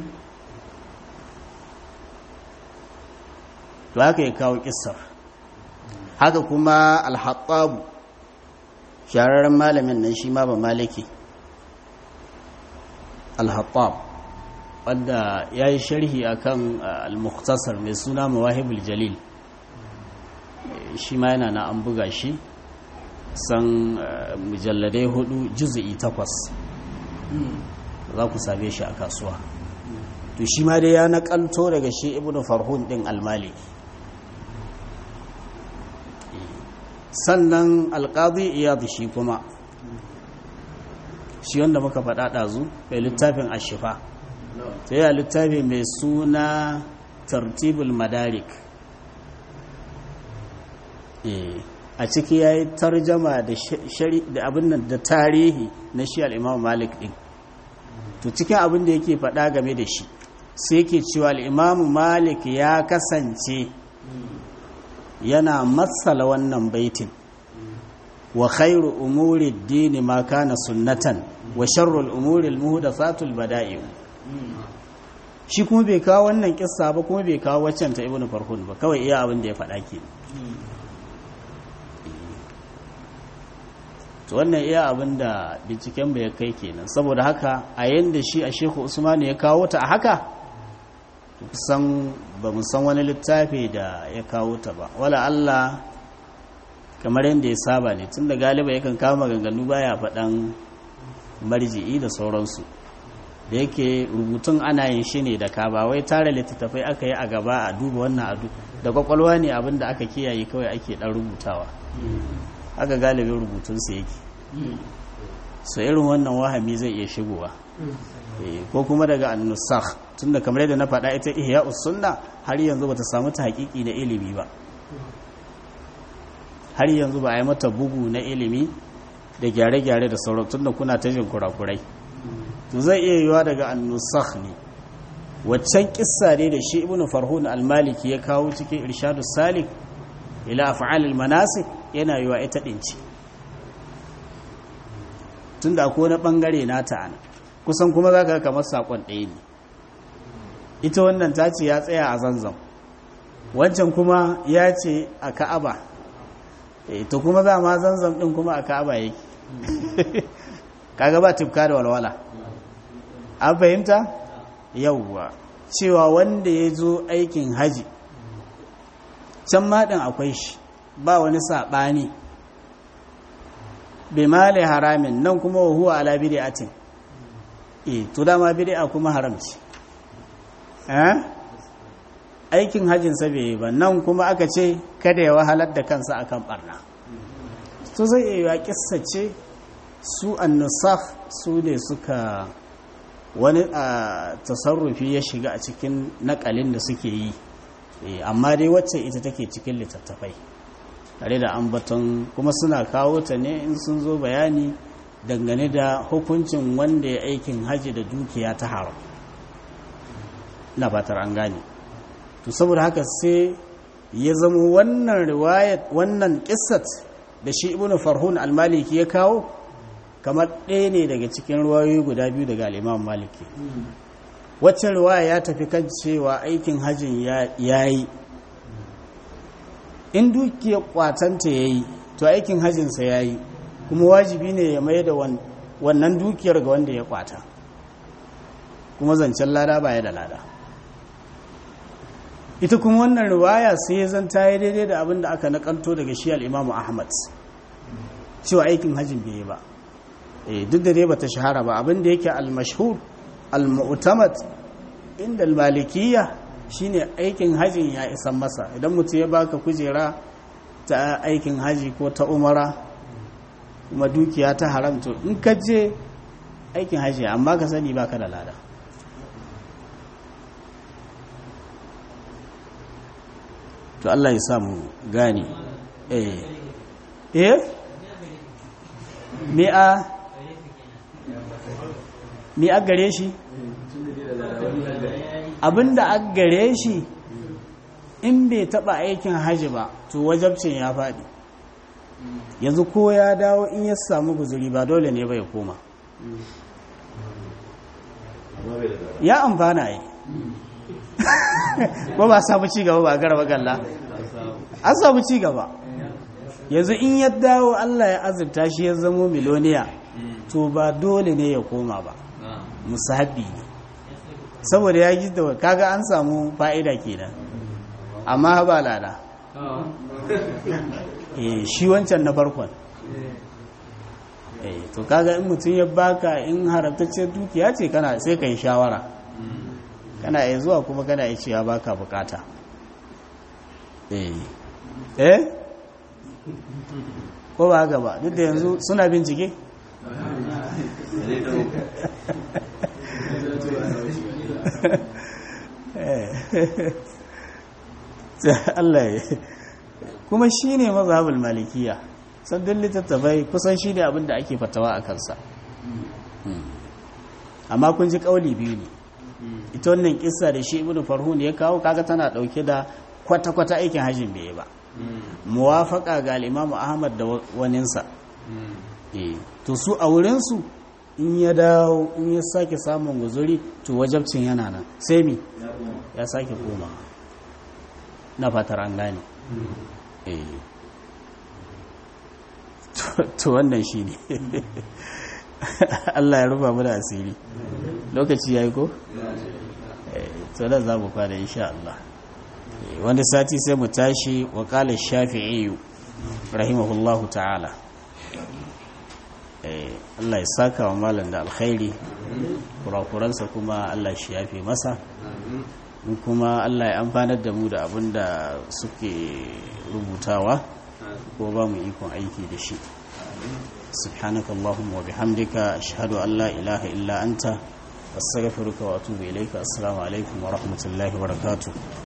to haka ya kawo kissar haka kuma al-hattab shararren malamin nan shi ma ba maliki al-hattab wanda ya yi sharhi akan al-mukhtasar mai suna mawahibul jalil shi ma yana na an buga shi san mujalladai 4 juz'i 8 za ku same shi a kasuwa to shi ma dai ya nakalto daga shi ibnu farhun din al-maliki sannan alqadi iyad shi kuma shi wanda muka faɗa ɗazu mai littafin ashifa sai ya littafi mai suna tartibul madarik a ciki ya yi tarjama da abin nan da tarihi na shi al'imam malik ɗin to cikin abin da yake faɗa game da shi sai yake cewa al'imamu malik ya kasance yana matsala wannan baitin wa khairu umuri dini ma kana sunnatan wa sharrul umuri al-muhdathatul bada'i shi kuma bai kawo wannan kissa ba kuma bai kawo waccan ta ibnu farhun ba kawai iya abin da ya faɗa ke to wannan iya abin da binciken bai kai kenan saboda haka a yanda shi a shehu usman ya kawo ta a haka kusan ba mu san wani littafi da ya kawo ta ba wala Allah kamar yadda ya saba ne tun da galiba yakan kawo maganganu baya faɗan marji'i da sauransu da yake rubutun ana yin shi ne da ka ba wai tare littattafai aka yi a gaba a duba wannan adu da kwakwalwa ne abin da aka kiyaye kawai ake ɗan rubutawa haka galibin rubutunsa yake so irin wannan wahami zai iya shigowa ko kuma daga annusakh tunda kamar yadda na faɗa ita ihya'us sunna har yanzu bata samu ta haƙiƙi na ilimi ba har yanzu ba a yi mata bugu na ilimi da gyare-gyare da sauran tunda kuna ta jin kurakurai to zai iya yiwa daga annusakh ne waccan kissa ne da shi ibnu farhun al-maliki ya kawo cikin irshadus salik ila af'alil manasik yana yiwa ita dinci tunda akwai wani bangare nata ana kusan kuma zaka kamar sakon ɗaya ne ita wannan ta ce ya tsaya a zanzam wancan kuma ya ce a ka'aba to kuma za ma zanzam din kuma a ka'aba yake kaga ba tufka da walwala an fahimta yawwa cewa wanda ya zo aikin haji can maɗin akwai shi ba wani saɓani bai male haramin nan kuma wa huwa ala bid'atin to dama bid'a kuma haramci aikin hajjinsa bai yi ba nan kuma aka ce kada ya wahalar da kansa akan barna to zai iya kissace su annusakh su ne suka wani a tasarrufi ya shiga a cikin nakalin da suke yi amma dai wacce ita take cikin littattafai tare da ambaton kuma suna kawo ta ne in sun zo bayani dangane da hukuncin wanda ya aikin haji da dukiya ta haram na fatar an gane to saboda haka sai ya zama wannan riwayat wannan qissat da shi ibnu farhun al-maliki ya kawo kamar ɗaya ne daga cikin riwayoyi guda biyu daga al-imam maliki wacce riwaya ya tafi kan cewa aikin hajjin yayi in dukiyar kwatanta yayi to aikin hajjinsa yayi kuma wajibi ne ya mai da wannan dukiyar ga wanda ya kwata kuma zancen lada baya da lada ita kuma wannan riwaya sai ya zanta ya daidai da abin da aka nakalto daga shi al-Imam Ahmad cewa aikin hajjin bai yi ba duk da dai bata shahara ba abin da yake al-mashhur al-mu'tamad inda al-malikiyya shine aikin hajjin ya isan masa idan mutum ya baka kujera ta aikin haji ko ta umara kuma dukiya ta haramta in ka je aikin haji amma ka sani baka da lada to Allah ya samu gani me a gare shi abinda a gare shi in bai taba aikin haji ba to wajabcin ya faɗi yanzu ko ya dawo in ya samu guzuri ba dole ne bai koma ya amfana yi ko ba samu cigaba ba garba galla an samu cigaba yanzu in ya dawo Allah ya azurta shi ya zamo miloniya to ba dole ne ya koma ba musahabi ne saboda ya ji da kaga an samu fa'ida kenan amma ba lada shi wancan na farkon to kaga in mutum ya baka in haramtacciyar dukiya ce kana sai ka yi shawara kana iya zuwa kuma kana iya cewa baka bukata ko ba haka ba duk da yanzu suna bincike Allah ya kuma shi ne mazhabul malikiya sabbin littattafai kusan shi ne abinda ake fatawa a kansa amma kun ji kauli biyu ne ita wannan kissa da shi ibnu farhun ya kawo kaga tana dauke da kwata-kwata aikin hajjin bai ba muwafaka ga al-Imam Ahmad da waninsa to su a wurinsu in ya dawo in ya sake samun guzuri to wajabcin yana nan sai mi ya sake koma na fatar an gane to wannan shi ne Allah ya rufa mu da asiri lokaci ya yi ko? to da za mu kwada insha Allah wanda sati sai mu tashi wa qala shafi'i rahimahullahu ta'ala Allah ya saka wa malam da alkhairi kurakuransa kuma Allah shi yafe masa kuma Allah ya amfanar da mu da abin da suke rubutawa ko ba mu ikon aiki da shi subhanaka allahumma wa bihamdika ashhadu an la ilaha illa anta astaghfiruka wa atubu ilayka assalamu alaikum wa rahmatullahi wa barakatuh